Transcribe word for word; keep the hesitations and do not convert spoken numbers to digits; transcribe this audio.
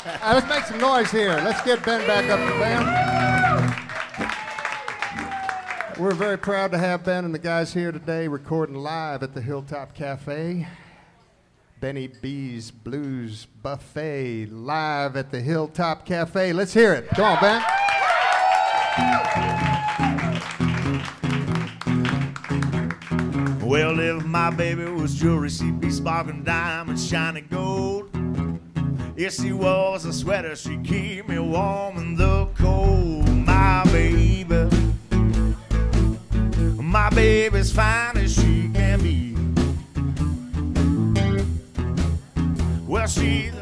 right, let's make some noise here. Let's get Ben back up to band. We're very proud to have Ben and the guys here today recording live at the Hilltop Cafe. Benny B's Blues Buffet live at the Hilltop Cafe. Let's hear it. Come on, Ben. Well, if my baby was jewelry, she'd be sparkling diamonds, shining gold. If she was a sweater, she'd keep me warm in the cold. My baby, my baby's fine as she can be. Well, she's